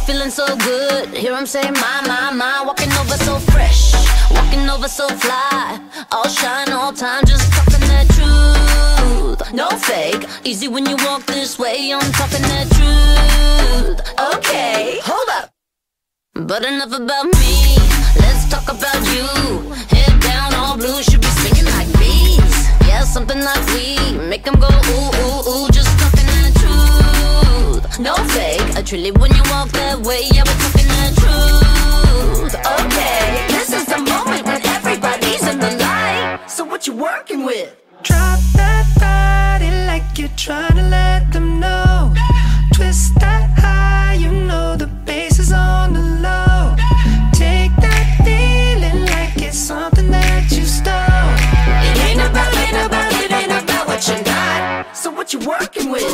feeling so good. Hear him say my, walking over so fresh, walking over so fly. All shine, all time, just talking that truth. No fake, easy when you walk this way. I'm talking that truth. Okay, hold up. But enough about me, let's talk about you. Head down, all blue, should be swinging like bees. Yeah, something like we make them go ooh, ooh, ooh. Just talking that truth. No fake, truly when you walk that way. Yeah, we're talking that truth. Okay, this is the moment when everybody's in the light. So what you working with? Drop that body like you're trying to let them know. Twist that high, you know the bass is on the low. Take that feeling like it's something that you stole. It ain't about what you're not. So what you working with?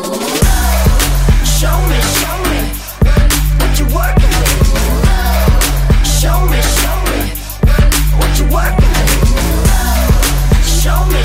Show me what you working with. Show me what you working with. Show me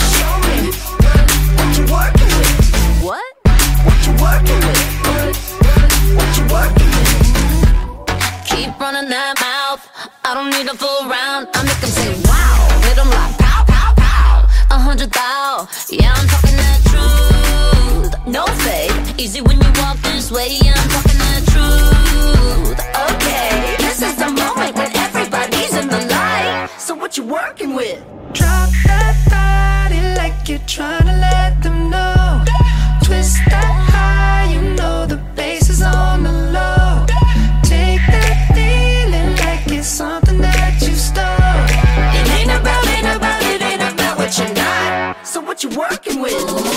what you working with. What? What you working with? What you working with? Keep running that mouth, I don't need a full round. I make them say wow, hit them like pow, pow, pow. 100,000, yeah, I'm talking that truth. No fake, easy when you walk this way. Yeah, I'm talking that truth. Okay, this is the moment when everybody's in the light. So what you working with? Drop that body like you're trying to let them know. Twist that high, you know the bass is on the low. Take that feeling like it's something that you stole. It ain't about what you're not. So what you working with?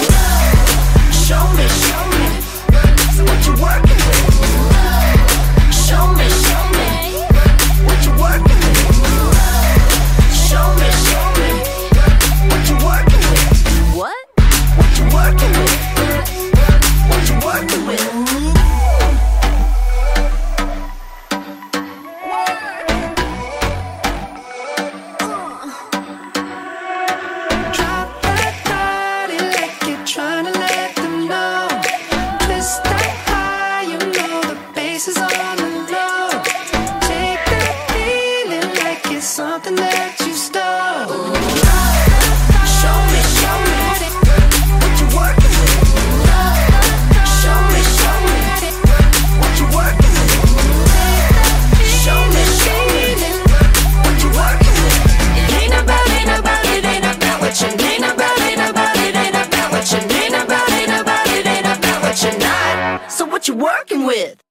Show me so what you working with. Show me what you working with. Show me what you working with. What? What you working with? What you working with? Drop that body like you're trying to let them know. Twist that high, you know the bass is on the low. Take that feeling like it's something that you stole. Show me what you working with. Show me what you working with. Show me what you working with. It ain't about what you ain't about what you're not. So what you working with?